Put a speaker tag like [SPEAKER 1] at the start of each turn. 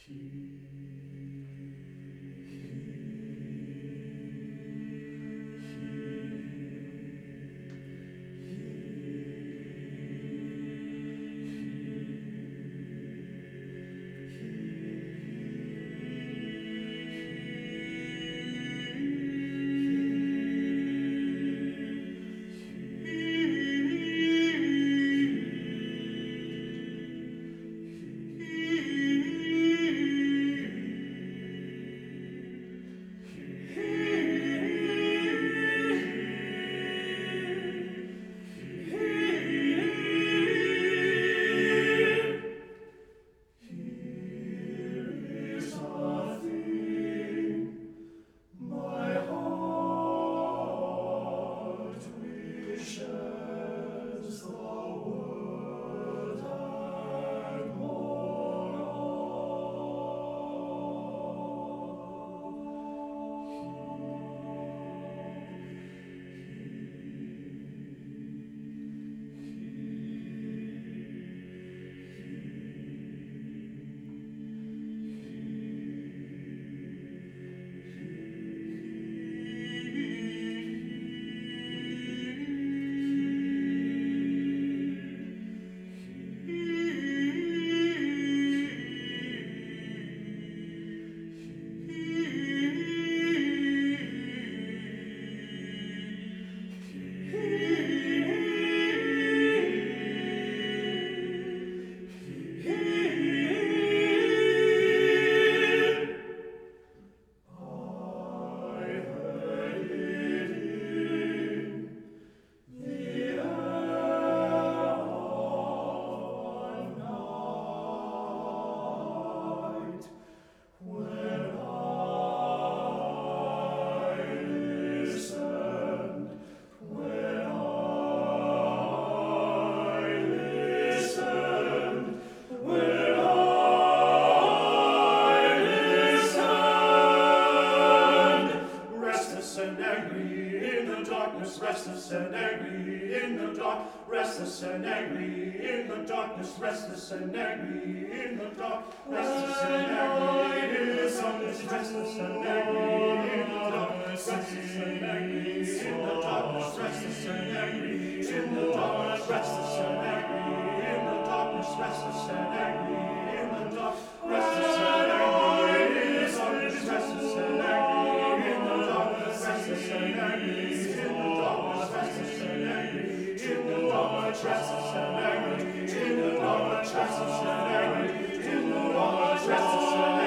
[SPEAKER 1] Restless and angry in the dark, restless and angry in the darkness, restless and angry in the dark, restless and angry in the darkness, restless and angry in the darkness, restless and angry in the darkness, restless and angry in the darkness, restless and angry in the darkness, restless and angry in the dark, restless and angry in the darkness, restless and angry in the darkness, restless and angry in the darkness, restless and angry in the darkness, restless and angry in the darkness, restless and angry in the darkness, restless and angry.